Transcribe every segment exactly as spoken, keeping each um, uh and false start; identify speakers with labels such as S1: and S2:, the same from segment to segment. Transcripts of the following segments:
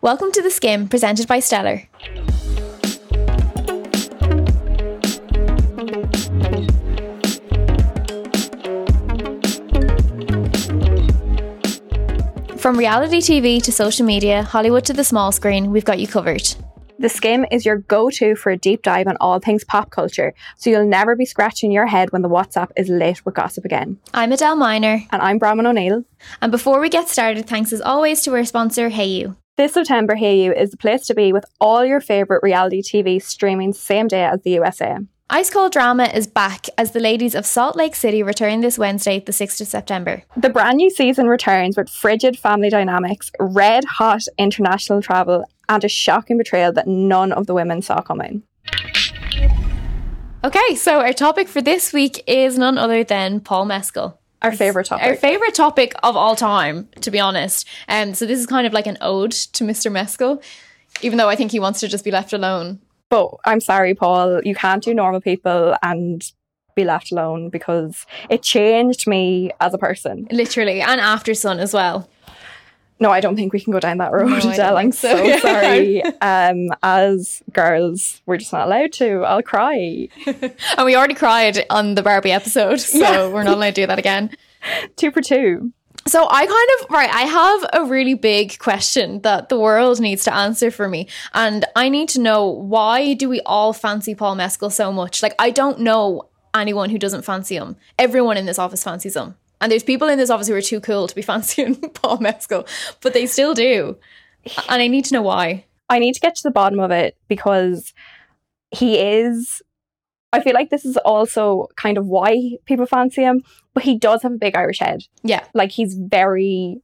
S1: Welcome to The Skim, presented by Stellar. From reality T V to social media, Hollywood to the small screen, we've got you covered.
S2: The Skim is your go-to for a deep dive on all things pop culture, so you'll never be scratching your head when the WhatsApp is lit with gossip again.
S1: I'm Adele Miner.
S2: And I'm Bronwyn O'Neill.
S1: And before we get started, thanks as always to our sponsor, Hey You.
S2: This September, Hey You is the place to be with all your favourite reality T V streaming same day as the U S A.
S1: Ice Cold Drama is back as the ladies of Salt Lake City return this Wednesday, the sixth of September.
S2: The brand new season returns with frigid family dynamics, red hot international travel, and a shocking betrayal that none of the women saw coming.
S1: Okay, so our topic for this week is none other than Paul Mescal.
S2: Our favourite topic.
S1: Our favourite topic of all time, to be honest. Um, so this is kind of like an ode to Mister Mescal, even though I think he wants to just be left alone.
S2: But I'm sorry, Paul, you can't do normal people and be left alone, because it changed me as a person.
S1: Literally, and After Sun as well.
S2: No, I don't think we can go down that road,
S1: no,
S2: Adele. I'm so, so
S1: yeah.
S2: sorry. Um, as girls, we're just not allowed to. I'll cry.
S1: And we already cried on the Barbie episode, so yeah. We're not allowed to do that again.
S2: Two for two.
S1: So I kind of, right, I have a really big question that the world needs to answer for me. And I need to know, why do we all fancy Paul Mescal so much? Like, I don't know anyone who doesn't fancy him. Everyone in this office fancies him. And there's people in this office who are too cool to be fancying Paul Mescal, but they still do. And I need to know why.
S2: I need to get to the bottom of it, because he is... I feel like this is also kind of why people fancy him, but he does have a big Irish head.
S1: Yeah. Like,
S2: he's very...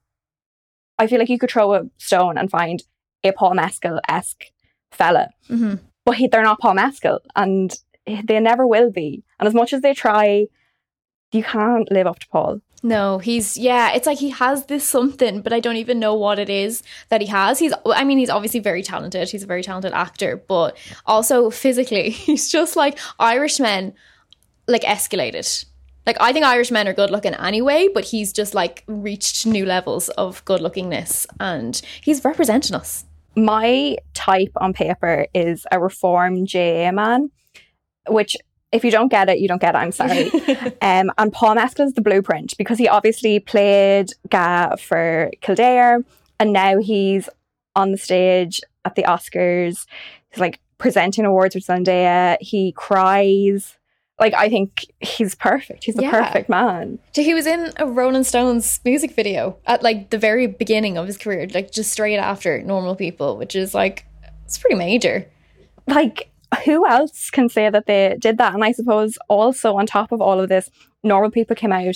S2: I feel like you could throw a stone and find a Paul Mescal-esque fella.
S1: Mm-hmm.
S2: But he, they're not Paul Mescal, and they never will be. And as much as they try, you can't live up to Paul.
S1: No, he's, yeah, it's like he has this something, but I don't even know what it is that he has. He's, I mean, he's obviously very talented. He's a very talented actor, but also physically, he's just like Irish men, like, escalated. Like, I think Irish men are good looking anyway, but he's just like reached new levels of good lookingness, and he's representing us.
S2: My type on paper is a reformed J A man, which... if you don't get it, you don't get it. I'm sorry. um, and Paul Mescal is the blueprint, because he obviously played Ga for Kildare, and now he's on the stage at the Oscars. He's like presenting awards with Zendaya. He cries. Like, I think he's perfect. He's the
S1: yeah.
S2: perfect man.
S1: He was in a Rolling Stones music video at like the very beginning of his career, like just straight after Normal People, which is like, it's pretty major.
S2: Like, who else can say that they did that? And I suppose also on top of all of this, Normal People came out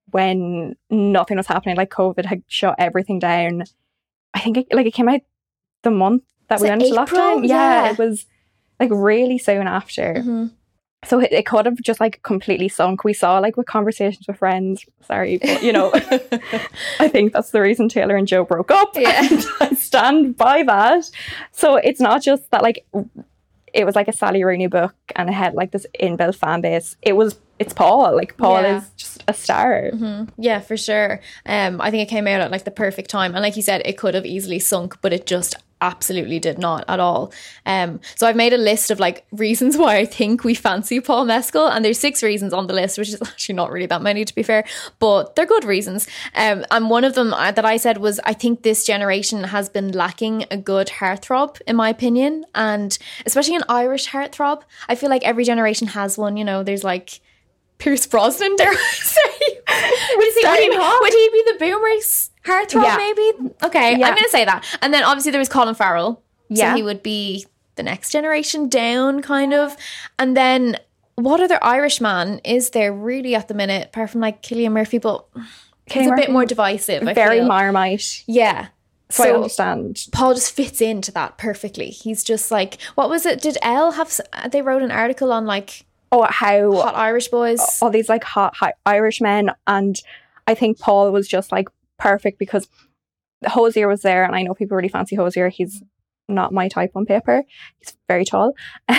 S2: when nothing was happening. Like, COVID had shut everything down. I think it, like it came out the month that
S1: was
S2: we went into lockdown.
S1: Yeah.
S2: yeah, it was like really soon after.
S1: Mm-hmm.
S2: So it, it could have just like completely sunk. We saw like with Conversations with Friends, sorry, but you know, I think that's the reason Taylor and Joe broke up.
S1: Yeah.
S2: And I stand by that. So it's not just that like it was like a Sally Rooney book and it had like this inbuilt fan base. It was, it's Paul. Like, Paul yeah. is just a star.
S1: Mm-hmm. Yeah, for sure. Um, I think it came out at like the perfect time. And like you said, it could have easily sunk, but it just absolutely did not at all. Um, so I've made a list of like reasons why I think we fancy Paul Mescal, and there's six reasons on the list, which is actually not really that many to be fair, but they're good reasons. Um, and one of them that I said was, I think this generation has been lacking a good heartthrob, in my opinion, and especially an Irish heartthrob. I feel like every generation has one. You know, there's like Pierce Brosnan, dare I say. would, he, would, he, would he be the boomers heartthrob, yeah. maybe? Okay, yeah. I'm going to say that. And then obviously there was Colin Farrell. Yeah. So he would be the next generation down, kind of. And then what other Irish man is there really at the minute, apart from like Cillian Murphy? But he's a bit more divisive, I
S2: Very
S1: feel.
S2: Marmite.
S1: Yeah.
S2: So, so I understand.
S1: Paul just fits into that perfectly. He's just like, what was it? Did Elle have, they wrote an article on like,
S2: oh, how
S1: hot Irish boys,
S2: all these like hot, hot Irish men, and I think Paul was just like perfect because Hozier was there, and I know people really fancy Hozier. He's not my type on paper. He's very tall.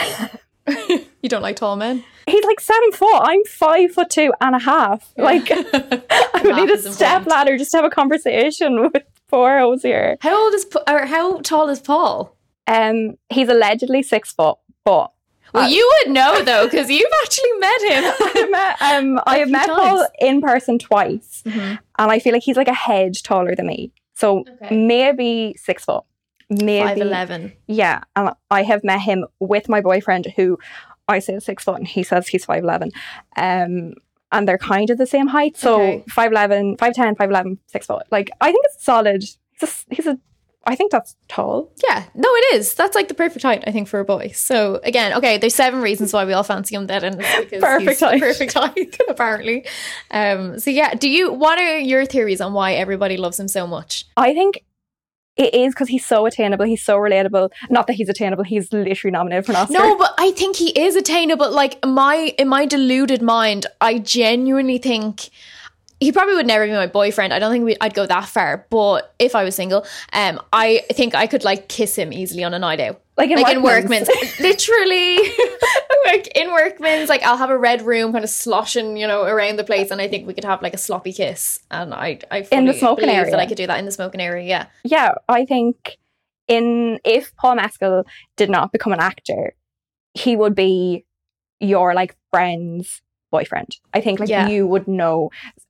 S1: You don't like tall men?
S2: He's like seven foot. I'm five foot two and a half. Like, I would need a step ladder just to have a conversation with before I was here.
S1: How old is Pa- or how tall is Paul?
S2: Um, he's allegedly six foot, but
S1: well,
S2: uh,
S1: you would know though because you've actually met him.
S2: I met, um, I have met
S1: times.
S2: Paul in person twice,
S1: mm-hmm.
S2: and I feel like he's like a head taller than me. So
S1: okay.
S2: maybe six foot, maybe
S1: five eleven.
S2: Yeah, and I have met him with my boyfriend, who I say is six foot, and he says he's five eleven. Um, and they're kind of the same height, so
S1: okay.
S2: five eleven, five ten, five eleven, six foot. Like I think it's solid. He's a, he's a I think that's tall.
S1: Yeah, no, it is. That's like the perfect height, I think, for a boy. So again, okay, there's seven reasons why we all fancy him then, and it's because
S2: perfect
S1: he's
S2: height.
S1: The perfect height, apparently. Um, so yeah, do you? What are your theories on why everybody loves him so much?
S2: I think it is because he's so attainable. He's so relatable. Not that he's attainable. He's literally nominated for an Oscar.
S1: No, but I think he is attainable. Like my in my deluded mind, I genuinely think. He probably would never be my boyfriend. I don't think we, I'd go that far. But if I was single, um, I think I could like kiss him easily on a night out.
S2: Like in
S1: like
S2: Workman's.
S1: in Workman's. Literally. Like in Workman's, like I'll have a red room kind of sloshing, you know, around the place. And I think we could have like a sloppy kiss. And I, I fully
S2: in the smoking
S1: believe
S2: area.
S1: that I could do that in the smoking area, yeah.
S2: Yeah, I think in if Paul Mescal did not become an actor, he would be your like friend's boyfriend. I think like
S1: Yeah.
S2: you would know,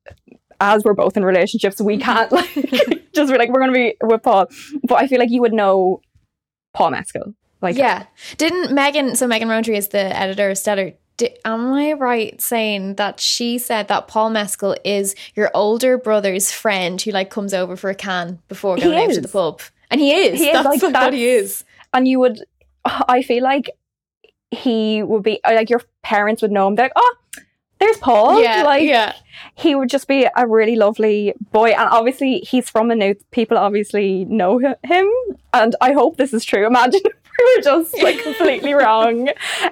S2: as we're both in relationships, we can't like just be like we're gonna be with Paul, but I feel like you would know Paul Mescal. Like
S1: yeah, didn't Megan? So Megan Rowntree is the editor of Stellar. Did, am I right saying that she said that Paul Mescal is your older brother's friend who like comes over for a can before going
S2: He
S1: out
S2: is.
S1: to the pub? And he is.
S2: He is,
S1: That's
S2: like,
S1: what
S2: that's-
S1: he is.
S2: and you would, I feel like he would be like your parents would know him. They're like, oh, there's Paul.
S1: Yeah,
S2: like
S1: yeah.
S2: he would just be a really lovely boy, and obviously he's from Maynooth. People obviously know hi- him, and I hope this is true. Imagine if we were just like completely wrong,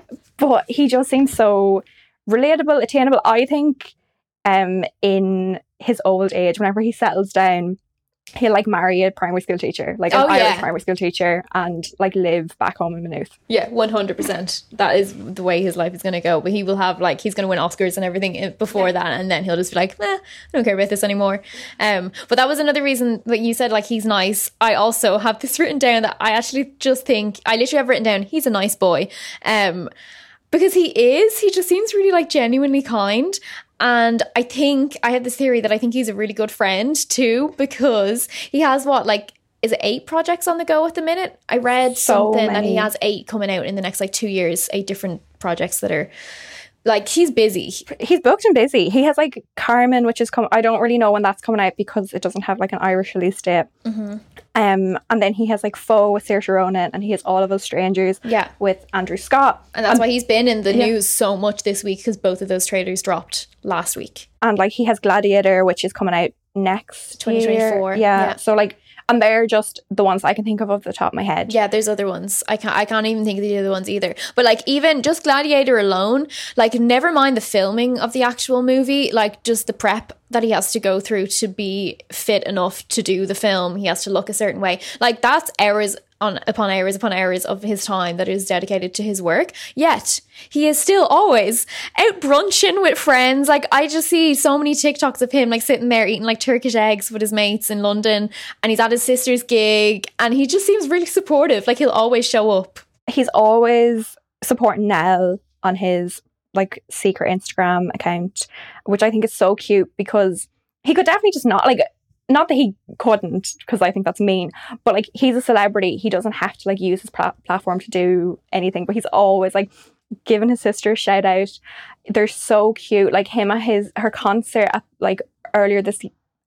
S2: but he just seems so relatable, attainable. I think, um, in his old age, whenever he settles down, he'll like marry a primary school teacher, like an
S1: Oh,
S2: Irish
S1: yeah.
S2: primary school teacher, and like live back home in Maynooth.
S1: Yeah, one hundred percent. That is the way his life is going to go. But he will have, like, he's going to win Oscars and everything i- before that. And then he'll just be like, eh, I don't care about this anymore. Um, but that was another reason that you said, like, he's nice. I also have this written down that I actually just think, I literally have written down, he's a nice boy. Um, because he is. He just seems really, like, genuinely kind. And I think, I have this theory that I think he's a really good friend too, because he has what, like, is it eight projects on the go at the minute? I read
S2: So
S1: something that he
S2: many.
S1: has eight coming out in the next like two years, eight different projects that are like, he's busy.
S2: He's booked and busy. He has like Carmen, which is come. I don't really know when that's coming out because it doesn't have like an Irish release date.
S1: Mm-hmm.
S2: Um, and then he has like Foe with Saoirse Ronan, and he has All of Us Strangers
S1: Yeah.
S2: with Andrew Scott.
S1: And that's why he's been in the
S2: yeah.
S1: news so much this week, because both of those trailers dropped last week.
S2: And like he has Gladiator, which is coming out next
S1: twenty twenty-four,
S2: year. Yeah.
S1: yeah.
S2: So like, and they're just the ones I can think of off the top of my head.
S1: Yeah, there's other ones. I can't I can't even think of the other ones either. But like even just Gladiator alone, like never mind the filming of the actual movie, like just the prep that he has to go through to be fit enough to do the film. He has to look a certain way. Like that's hours on upon hours upon hours of his time that is dedicated to his work. Yet he is still always out brunching with friends. Like I just see so many TikToks of him like sitting there eating like Turkish eggs with his mates in London, and he's at his sister's gig, and he just seems really supportive. Like he'll always show up.
S2: He's always supporting Nell on his like secret Instagram account, which I think is so cute because he could definitely just not like, not that he couldn't, because I think that's mean, but like he's a celebrity. He doesn't have to like use his pla- platform to do anything, but he's always like giving his sister a shout out. They're so cute. Like him at his, her concert at, like earlier this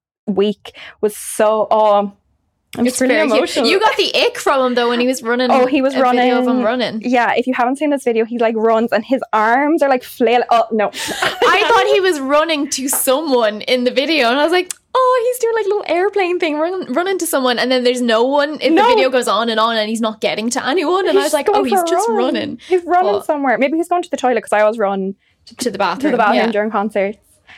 S2: week was so, oh, I'm
S1: It's
S2: just really
S1: very cute.
S2: emotional.
S1: You got the ick from him though when he was running.
S2: Oh, he was
S1: a
S2: running.
S1: video of him running.
S2: Yeah, if you haven't seen this video, he like runs and his arms are like flail. Oh no!
S1: I thought he was running to someone in the video, and I was like, oh, he's doing like a little airplane thing, run, running to someone, and then there's no one. If
S2: No.
S1: the video goes on and on, and he's not getting to anyone, and I was like, oh,
S2: going
S1: he's
S2: for a
S1: just
S2: run.
S1: running
S2: He's running
S1: But-
S2: somewhere. Maybe he's going to the toilet because I always run
S1: to the
S2: to
S1: bathroom.
S2: the bathroom
S1: yeah.
S2: during concerts.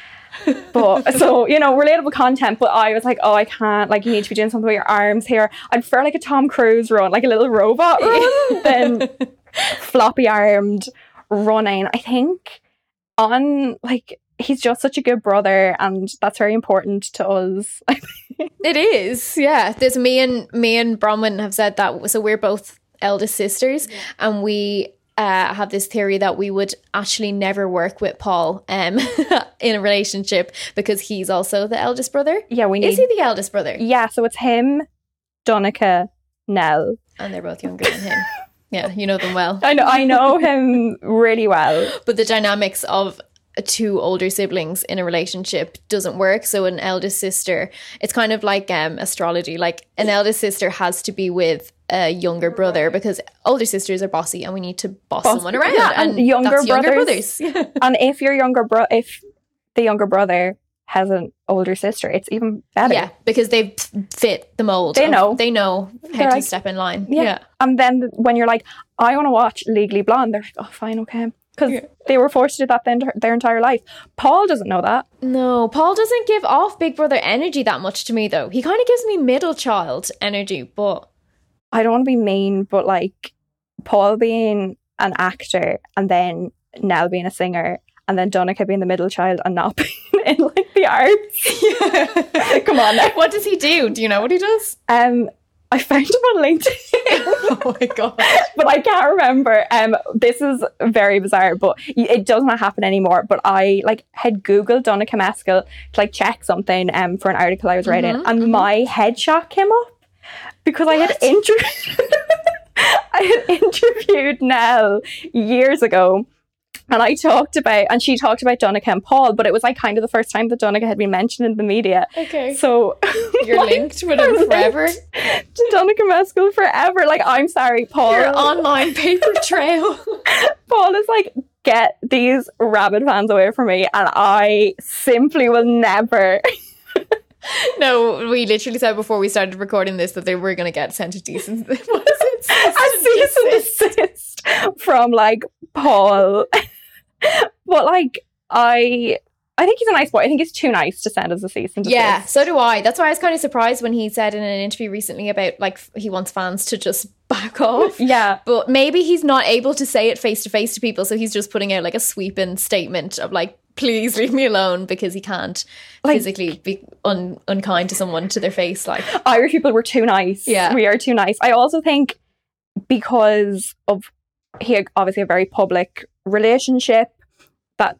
S2: But so you know, relatable content. But I was like, oh, I can't. Like, you need to be doing something with your arms here. I'd prefer like a Tom Cruise run, like a little robot run, than floppy armed running. I think on like he's just such a good brother, and that's very important to us.
S1: It is, yeah. There's me and me and Bronwyn have said that. So we're both eldest sisters, yeah. and we uh, have this theory that we would actually never work with Paul um, in a relationship because he's also the eldest brother.
S2: Yeah, we need.
S1: Is he the eldest brother?
S2: Yeah, so it's him, Donica, Nell,
S1: and they're both younger than him. Yeah, you know them well.
S2: I know, I know him really well.
S1: But the dynamics of two older siblings in a relationship doesn't work. So an eldest sister, it's kind of like um, astrology. Like an eldest sister has to be with a younger brother because older sisters are bossy and we need to boss, boss someone around.
S2: Yeah, and, and younger
S1: that's
S2: brothers.
S1: Younger brothers.
S2: And if your younger bro, if the younger brother has an older sister, it's even better.
S1: Yeah, because they fit the mold.
S2: They
S1: of,
S2: know.
S1: They know how
S2: they're
S1: to
S2: like,
S1: step in line.
S2: Yeah.
S1: yeah.
S2: And then when you're like, I want to watch Legally Blonde, they're like, oh, fine, okay. Because yeah. they were forced to do that their, their entire life. Paul doesn't know that.
S1: No, Paul doesn't give off Big Brother energy that much to me, though. He kind of gives me middle child energy, but...
S2: I don't want to be mean, but like, Paul being an actor and then Nell being a singer and then Donica being the middle child and not being in like the arts. Yeah. Come on now.
S1: What does he do? Do you know what he does?
S2: Um, I found him on LinkedIn.
S1: Oh my god!
S2: But I can't remember. Um, this is very bizarre, but it does not happen anymore. But I like had Googled Donica Mescal to like check something um for an article I was writing, mm-hmm, and mm-hmm. my headshot came up because what? I had inter- I had interviewed Nell years ago. And I talked about, and she talked about Donica and Paul, but it was like kind of the first time that Donica had been mentioned in the media.
S1: Okay.
S2: So
S1: you're linked with him forever.
S2: To Donica Mescal forever. Like, I'm sorry, Paul.
S1: Your online paper trail.
S2: Paul is like, get these rabid fans away from me, and I simply will never.
S1: No, we literally said before we started recording this that they were going to get sent a decent. What is it?
S2: A cease and desist from like Paul. But like I I think he's a nice boy. I think he's too nice to send as a cease and desist.
S1: Yeah, so do I. That's why I was kind of surprised when he said in an interview recently about like he wants fans to just back off.
S2: Yeah.
S1: But maybe he's not able to say it face to face to people, so he's just putting out like a sweeping statement of like, please leave me alone, because he can't like, physically be un- unkind to someone to their face. Like,
S2: Irish people were too nice.
S1: Yeah.
S2: We are too nice. I also think because of he had obviously a very public relationship that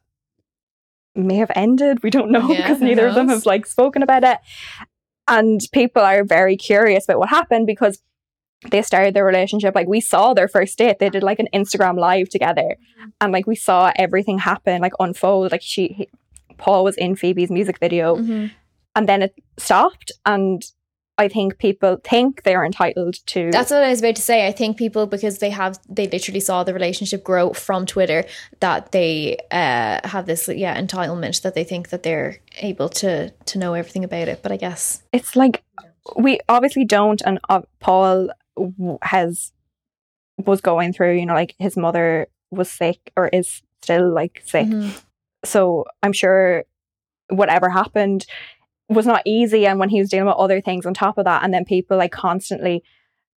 S2: may have ended. We don't know, because yeah, neither knows? of them have like spoken about it. And people are very curious about what happened because they started their relationship. Like, we saw their first date. They did like an Instagram live together, and like we saw everything happen, like unfold. Like she, he, Paul was in Phoebe's music video, mm-hmm. and then it stopped. And I think people think they're entitled to.
S1: That's what I was about to say. I think people, because they have, they literally saw the relationship grow from Twitter, that they uh, have this, yeah, entitlement, that they think that they're able to to know everything about it. But I guess
S2: it's like, we obviously don't. And uh, Paul has was going through, you know, like his mother was sick or is still like sick. Mm-hmm. So I'm sure whatever happened was not easy, and when he was dealing with other things on top of that, and then people like constantly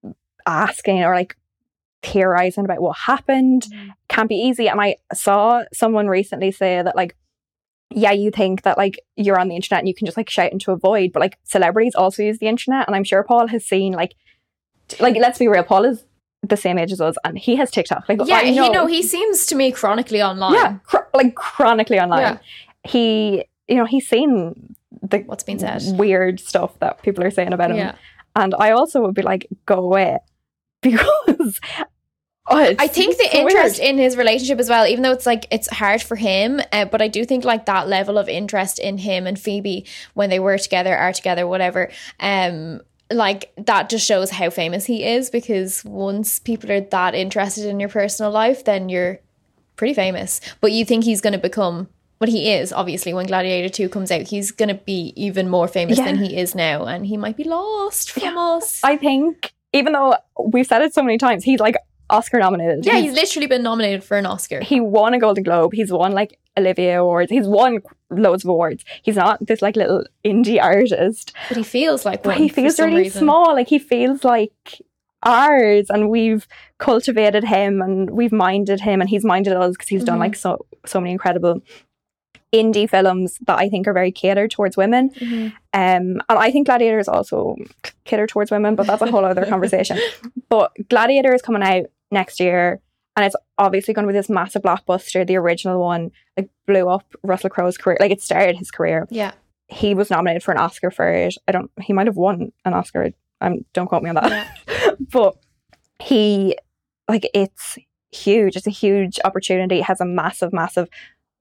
S2: asking or like theorizing about what happened, mm. can't be easy. And I saw someone recently say that like, yeah, you think that like you're on the internet and you can just like shout into a void, but like celebrities also use the internet, and I'm sure Paul has seen like t- like let's be real, Paul is the same age as us and he has TikTok. Like,
S1: yeah,
S2: I know,
S1: you know, he seems to me chronically online.
S2: Yeah, cr- like chronically online. Yeah. He, you know, he's seen the
S1: what's being said,
S2: weird stuff that people are saying about him.
S1: Yeah.
S2: And I also would be like, go away, because oh,
S1: I think the
S2: so
S1: interest
S2: weird.
S1: in his relationship as well, even though it's like it's hard for him, uh, but I do think like that level of interest in him and Phoebe when they were together, are together, whatever, um like that just shows how famous he is, because once people are that interested in your personal life, then you're pretty famous. But you think he's going to become what he is, obviously, when Gladiator two comes out, he's going to be even more famous yeah. than he is now, and he might be lost from yeah. us.
S2: I think, even though we've said it so many times, he's like Oscar nominated.
S1: Yeah, he's, he's literally been nominated for an Oscar.
S2: He won a Golden Globe. He's won like Olivia Awards. He's won loads of awards. He's not this like little indie artist.
S1: But he feels like one.
S2: But he feels really
S1: reason.
S2: small. Like he feels like ours, and we've cultivated him and we've minded him, and he's minded us, because he's mm-hmm. done like so so many incredible indie films that I think are very catered towards women.
S1: Mm-hmm.
S2: Um, and I think Gladiator is also catered towards women, but that's a whole other conversation. But Gladiator is coming out next year, and it's obviously going to be this massive blockbuster. The original one like blew up Russell Crowe's career, like it started his career.
S1: Yeah,
S2: he was nominated for an Oscar for it. I don't. He might have won an Oscar. Um, don't quote me on that. Yeah. But he, like, it's huge. It's a huge opportunity. It has a massive, massive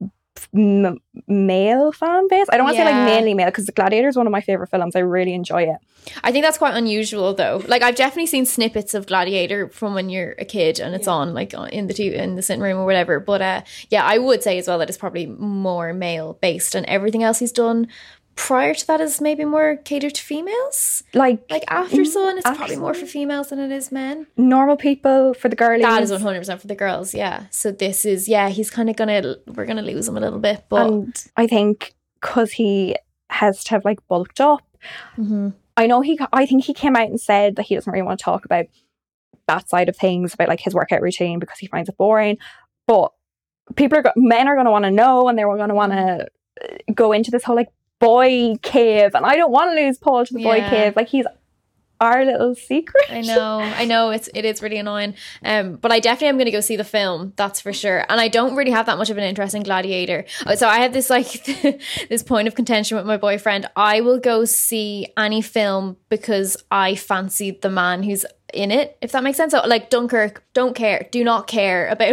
S2: m- male fan base. I don't want to
S1: yeah.
S2: say like mainly male, because Gladiator is one of my favorite films. I really enjoy it.
S1: I think that's quite unusual though. Like, I've definitely seen snippets of Gladiator from when you're a kid and it's yeah. on like in the T V, in the sitting room or whatever. But uh, yeah, I would say as well that it's probably more male based, and everything else he's done prior to that is maybe more catered to females. Like like After Sun, it's After probably more for females than it is men.
S2: Normal People for the girlies.
S1: That is one hundred percent for the girls, yeah. So this is, yeah, he's kind of gonna, we're gonna lose him a little bit. But
S2: and I think because he has to have like bulked up.
S1: Mm-hmm.
S2: I know he, I think he came out and said that he doesn't really want to talk about that side of things, about like his workout routine, because he finds it boring. But people are, go- men are going to want to know, and they're going to want to go into this whole like boy cave, and I don't want to lose Paul to the
S1: yeah.
S2: boy cave. Like, he's our little secret.
S1: I know, I know, it's it is really annoying. Um, but I definitely am going to go see the film, that's for sure. And I don't really have that much of an interest in Gladiator. So I have this like this point of contention with my boyfriend. I will go see any film because I fancy the man who's in it, if that makes sense. So like Dunkirk, don't care, do not care about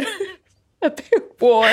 S1: about war.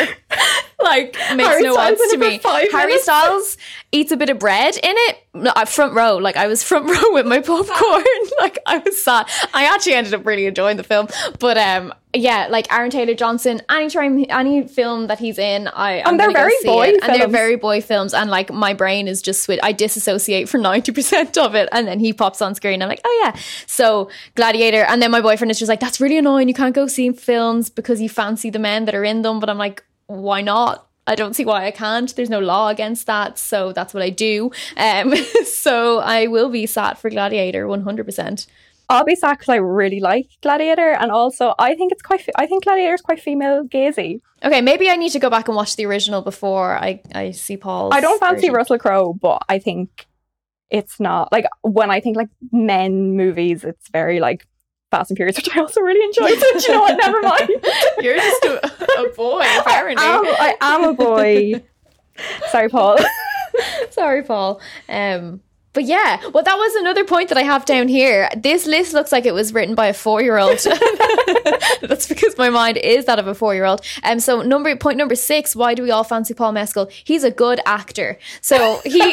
S1: Like, makes
S2: Harry
S1: no
S2: Styles
S1: odds to
S2: in it
S1: me.
S2: for five
S1: Harry
S2: minutes.
S1: Styles eats a bit of bread in it. No, I- front row. Like, I was front row with my popcorn. Like, I was sad. I actually ended up really enjoying the film. But um, yeah, like Aaron Taylor Johnson, anytime, any film that he's in, I I'm
S2: And they're
S1: gonna go
S2: very
S1: see
S2: boy
S1: it. And they're
S2: films.
S1: very boy films. And like, my brain is just switch. I disassociate for ninety percent of it, and then he pops on screen. I'm like, oh yeah. So Gladiator, and then my boyfriend is just like, that's really annoying. You can't go see films because you fancy the men that are in them. But I'm like, why not? I don't see why I can't. There's no law against that, so that's what I do. Um, so I will be sat for Gladiator one hundred percent.
S2: I'll be sad because I really like Gladiator, and also I think it's quite. I think Gladiator is quite female gazy.
S1: Okay, maybe I need to go back and watch the original before I, I see Paul's.
S2: I don't fancy
S1: version.
S2: Russell Crowe, but I think it's not like, when I think like men movies, it's very like Fast and Furious, which I also really enjoy. So do you know what? Never mind.
S1: You're just a, a boy, apparently.
S2: I am, I am a boy. Sorry, Paul.
S1: Sorry, Paul. Um, but yeah, well, that was another point that I have down here. This list looks like it was written by a four-year-old. That's because my mind is that of a four-year-old. Um, so number point number six, why do we all fancy Paul Mescal? He's a good actor. So he...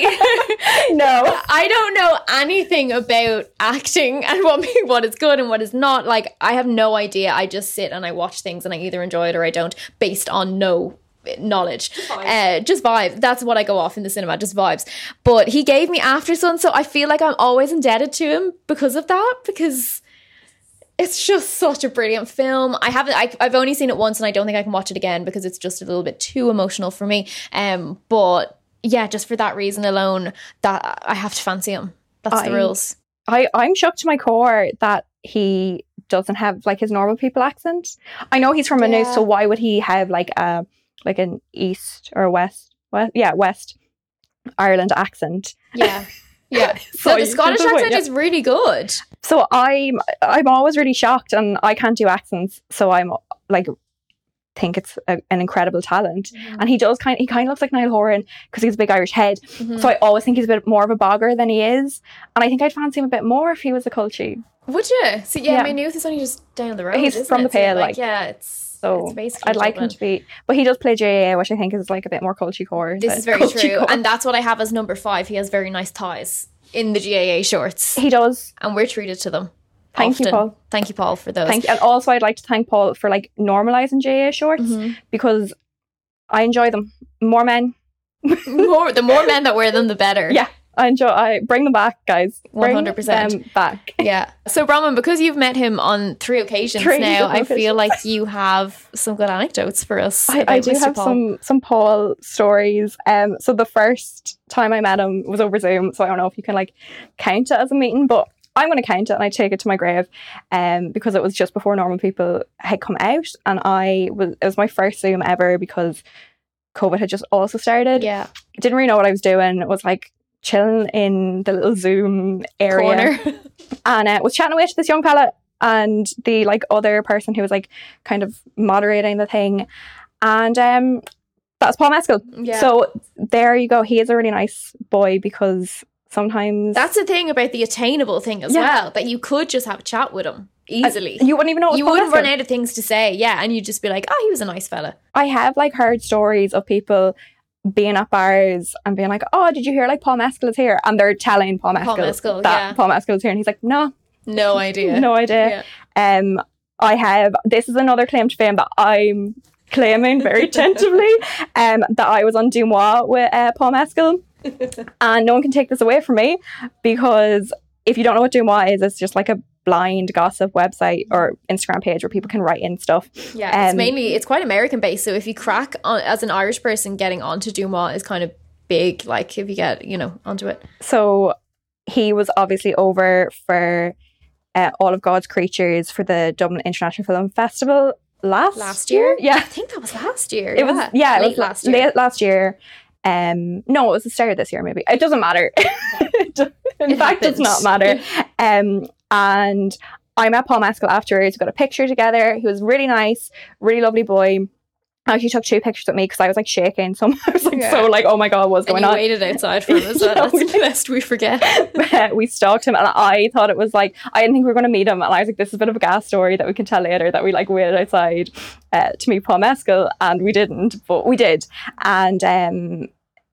S2: No.
S1: I don't know anything about acting and what what is good and what is not. Like, I have no idea. I just sit and I watch things and I either enjoy it or I don't, based on no knowledge. Uh, just vibes. That's what I go off in the cinema, just vibes. But he gave me After Sun, so I feel like I'm always indebted to him because of that, because it's just such a brilliant film. I haven't I, I've only seen it once, and I don't think I can watch it again because it's just a little bit too emotional for me. Um, but yeah, just for that reason alone, that I have to fancy him. That's
S2: I,
S1: the rules.
S2: I, I'm shocked to my core that he doesn't have like his normal people accent. I know he's from a
S1: Yeah.
S2: news, so why would he have like a like an East or West, West yeah, West Ireland accent?
S1: Yeah. Yeah. So
S2: Sorry,
S1: the Scottish
S2: just wait,
S1: accent
S2: yeah.
S1: is really good.
S2: So I'm I'm always really shocked, and I can't do accents, so I'm like think it's a, an incredible talent.
S1: Mm-hmm.
S2: And he does kind he kind of looks like Niall Horan because he's a big Irish head.
S1: Mm-hmm.
S2: So I always think he's a bit more of a bogger than he is, and I think I'd fancy him a bit more if he was a culture.
S1: Would you? See, yeah,
S2: Yeah.
S1: my youth is only just down the road.
S2: He's
S1: isn't
S2: from
S1: it?
S2: the Pale,
S1: So,
S2: like,
S1: yeah, it's
S2: So
S1: it's basically
S2: I'd like him
S1: Dublin.
S2: to be, but he does play J A, which I think is like a bit more culture core.
S1: This
S2: than
S1: is very
S2: culture
S1: true,
S2: core.
S1: and that's what I have as number five. He has very nice thighs in the G A A shorts,
S2: He does.
S1: and we're treated to them.
S2: Thank you,
S1: often.
S2: Paul.
S1: Thank you, Paul, for those.
S2: Thank you. And also I'd like to thank Paul for like normalising J A shorts,
S1: Mhm.
S2: because I enjoy them. More men.
S1: more, the more men that wear them, the better.
S2: Yeah. I enjoy I bring them back, guys. Bring
S1: one hundred percent.
S2: them back.
S1: Yeah. So, Bronwyn, because you've met him on three occasions
S2: Three
S1: now, I
S2: occasions.
S1: feel like you have some good anecdotes for us.
S2: I,
S1: about
S2: I do
S1: Mister
S2: have
S1: Paul.
S2: some some Paul stories. Um, so the first time I met him was over Zoom, so I don't know if you can like count it as a meeting, but I'm going to count it and I take it to my grave, um, because it was just before Normal People had come out, and I was it was my first Zoom ever because COVID had just also started.
S1: Yeah.
S2: Didn't really know what I was doing. Was like chilling in the little Zoom area.
S1: Corner.
S2: And uh, was chatting away to this young fella and the like other person who was like kind of moderating the thing. And um, that's Paul Mescal.
S1: Yeah.
S2: So there you go. He is a really nice boy because sometimes...
S1: That's the thing about the attainable thing as
S2: Yeah.
S1: well, that you could just have a chat with him easily.
S2: Uh, you wouldn't even know it was
S1: You
S2: Paul
S1: wouldn't
S2: Mescal.
S1: run out of things to say, yeah, and you'd just be like, oh, he was a nice fella.
S2: I have like heard stories of people being at bars and being like, oh, did you hear like Paul Mescal is here? And they're telling Paul Mescal,
S1: Paul Mescal,
S2: that
S1: yeah.
S2: Paul Mescal is here. And he's like, no,
S1: No idea.
S2: no idea.
S1: Yeah.
S2: Um, I have, this is another claim to fame that I'm claiming very tentatively, um, that I was on Dumois with uh, Paul Mescal. And no one can take this away from me, because if you don't know what Dumois is, it's just like a blind gossip website or Instagram page where people can write in stuff.
S1: Yeah, it's
S2: Um,
S1: mainly, it's quite American based. So if you crack on, as an Irish person, getting onto Dumois is kind of big, like if you get, you know, onto it.
S2: So he was obviously over for uh, All of God's Creatures for the Dublin International Film Festival last
S1: Last year?
S2: Yeah,
S1: I think that was last year.
S2: it was. Yeah, it
S1: late
S2: was
S1: last year.
S2: late last year. Um, no, it was the start of this year. Maybe it doesn't matter. It do- In
S1: It
S2: fact,
S1: happened.
S2: does not matter. Um, and I met Paul Mescal afterwards. We got a picture together. He was really nice, really lovely boy. I actually took two pictures with me because I was like shaking. So I was like,
S1: Yeah.
S2: so like, oh my god, what's
S1: And
S2: going
S1: you
S2: on?
S1: waited outside for him as well.
S2: Yeah,
S1: That's
S2: we
S1: the best we forget.
S2: We stalked him, and I thought it was like, I didn't think we were going to meet him, and I was like, this is a bit of a gas story that we can tell later, that we like waited outside uh, to meet Paul Mescal, and we didn't, but we did. And um,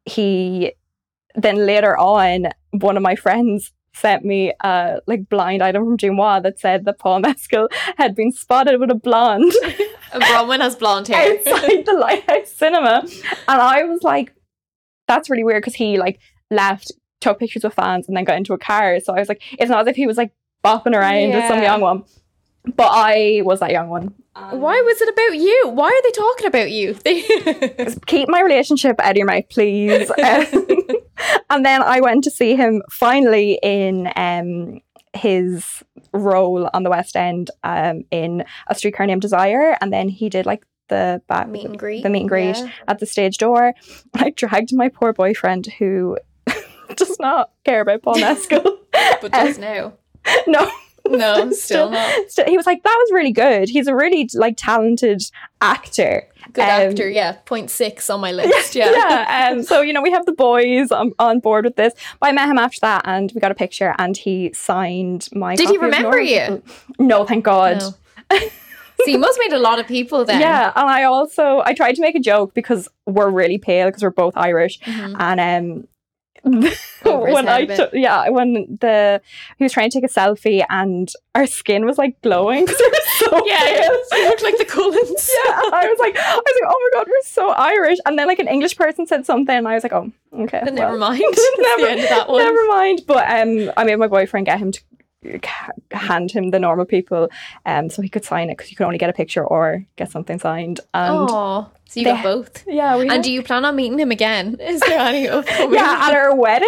S2: he then later on, one of my friends sent me a like blind item from Dumois that said that Paul Mescal had been spotted with a blonde
S1: And Bronwyn has blonde hair.
S2: outside the Lighthouse Cinema, and I was like, that's really weird, because he like left, took pictures with fans, and then got into a car. So I was like, it's not as if he was like bopping around with some
S1: Yeah.
S2: young one, but I was that young one.
S1: Why was it about you? Why are they talking about you? They-
S2: Keep my relationship out of your mouth, please. Um, and then I went to see him finally in um, his role on the West End um, in A Streetcar Named Desire, and then he did like the back
S1: Meet and greet.
S2: the meet and greet
S1: Yeah.
S2: at the stage door. I dragged my poor boyfriend, who does not care about Paul Mescal.
S1: But does now.
S2: No.
S1: No, still not.
S2: Still, he was like, that was really good. He's a really like talented actor.
S1: Good
S2: Um,
S1: actor, yeah. Point six on my list, yeah.
S2: Yeah. Um, so, you know, we have the boys on, on board with this. But I met him after that, and we got a picture, and he signed my
S1: Did he
S2: copy of
S1: remember
S2: Normal
S1: you?
S2: People. No, thank God.
S1: No. So you must meet a lot of people then.
S2: Yeah, and I also, I tried to make a joke because we're really pale, because we're both Irish.
S1: Mhm.
S2: And um,
S1: Over his
S2: when
S1: head
S2: I
S1: a bit.
S2: took, yeah, when the he was trying to take a selfie, and our skin was like glowing because we were so
S1: Yeah,
S2: pale.
S1: you look like the Cullens.
S2: Yeah, I was like, I was like, oh my god, we're so Irish. And then like an English person said something, and I was like, oh, okay,
S1: But never
S2: well,
S1: mind. That's
S2: never,
S1: the end of that one.
S2: never mind. But um, I made my boyfriend get him to ca- hand him the Normal People, um, so he could sign it, because you could only get a picture or get something signed. And
S1: Oh, so you
S2: they-
S1: got both.
S2: yeah, we
S1: And do you plan on meeting him again? Is there any upcoming?
S2: yeah, at our wedding.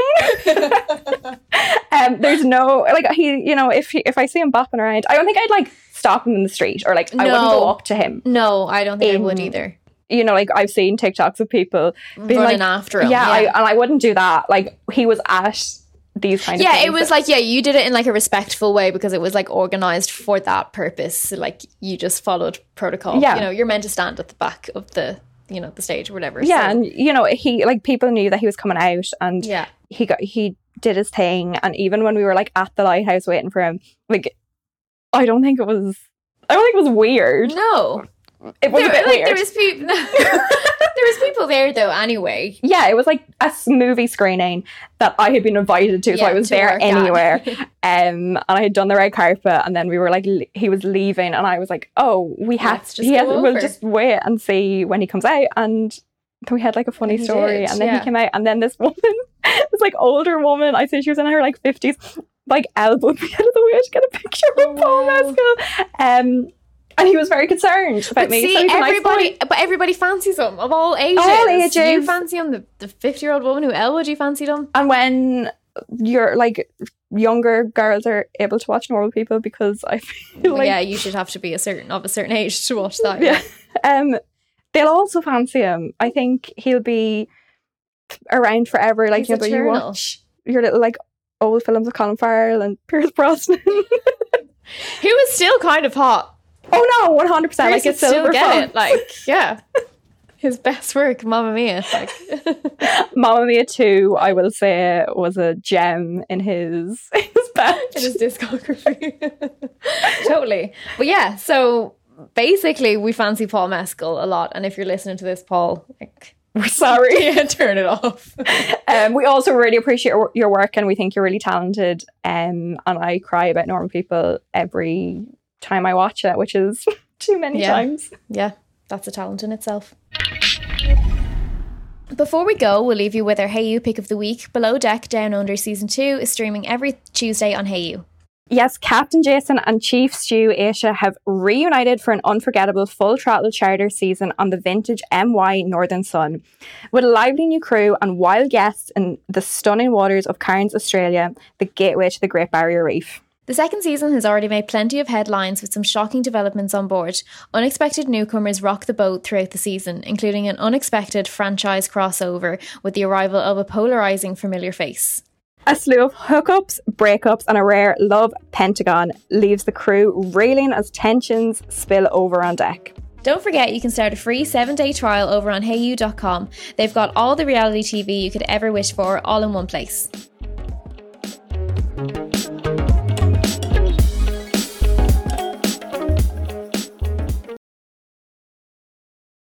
S2: um, there's no like he, you know, if he, if I see him bopping around, I don't think I'd like stop him in the street, or like I wouldn't
S1: No.
S2: go up to him.
S1: No, I don't think
S2: In-
S1: I would either.
S2: You know, like I've seen TikToks of people being
S1: Running
S2: like,
S1: after him.
S2: yeah, I,
S1: yeah.
S2: and I wouldn't do that. Like he was at these kind of
S1: Yeah,
S2: things.
S1: it was like, yeah, you did it in like a respectful way because it was like organized for that purpose. So, like you just followed protocol.
S2: Yeah.
S1: You know, you're meant to stand at the back of the, you know, the stage or whatever.
S2: yeah,
S1: So,
S2: and you know, he like people knew that he was coming out, and
S1: yeah.
S2: he got he did his thing. And even when we were like at the lighthouse waiting for him, like I don't think it was, I don't think it was weird.
S1: No.
S2: It was
S1: There,
S2: a bit
S1: like,
S2: weird.
S1: there was people there was people there though anyway.
S2: Yeah, it was like a s- movie screening that I had been invited to, so
S1: Yeah,
S2: I was
S1: to
S2: there
S1: work at.
S2: anywhere. um, and I had done the red carpet, and then we were like, l- he was leaving, and I was like, oh, we have
S1: Let's
S2: to,
S1: just
S2: he
S1: go
S2: has, we'll
S1: over.
S2: just wait and see when he comes out. And we had like a funny
S1: And he
S2: story,
S1: did,
S2: and then
S1: yeah.
S2: he came out, and then this woman, this like older woman, I'd say she was in her like fifties, like elbowed me out of the way to get a picture with
S1: Oh,
S2: Paul
S1: wow.
S2: Mescal. Um, and he was very concerned about
S1: But
S2: me.
S1: see,
S2: so he was a nice
S1: everybody,
S2: boy.
S1: but everybody fancies him of all ages.
S2: All ages.
S1: You fancy him, the the fifty year old woman who elbowed you fancied him.
S2: And when you're like younger girls are able to watch Normal People, because I feel like
S1: yeah, you should have to be a certain of a certain age to watch that.
S2: yeah,
S1: Yeah,
S2: um, they'll also fancy him. I think he'll be around forever. Like,
S1: He's
S2: you know, but you
S1: eternal.
S2: watch your little like old films of Colin Farrell and Pierce Brosnan.
S1: He was still kind of hot.
S2: Oh no, one hundred percent.
S1: Pierce
S2: Like
S1: would
S2: a
S1: still
S2: silver
S1: get
S2: phone.
S1: it. Like, yeah. His best work, Mamma Mia. Like,
S2: Mamma Mia two, I will say, was a gem in his his batch.
S1: in his discography. Totally. But yeah, so basically we fancy Paul Mescal a lot. And if you're listening to this, Paul, like,
S2: We're sorry.
S1: yeah, turn it off.
S2: Um, we also really appreciate your, your work, and we think you're really talented. Um, and I cry about Normal People every time I watch it, which is too many
S1: Yeah.
S2: times.
S1: Yeah, that's a talent in itself. Before we go, we'll leave you with our Hey You pick of the week. Below Deck Down Under Season two is streaming every Tuesday on Hey You.
S2: Yes, Captain Jason and Chief Stew Aisha have reunited for an unforgettable full throttle charter season on the vintage M Y Northern Sun. With a lively new crew and wild guests in the stunning waters of Cairns, Australia, the gateway to the Great Barrier Reef.
S1: The second season has already made plenty of headlines with some shocking developments on board. Unexpected newcomers rock the boat throughout the season, including an unexpected franchise crossover with the arrival of a polarising familiar face.
S2: A slew of hookups, breakups, and a rare love pentagon leaves the crew reeling as tensions spill over on deck.
S1: Don't forget you can start a free seven-day trial over on hey you dot com. They've got all the reality T V you could ever wish for all in one place.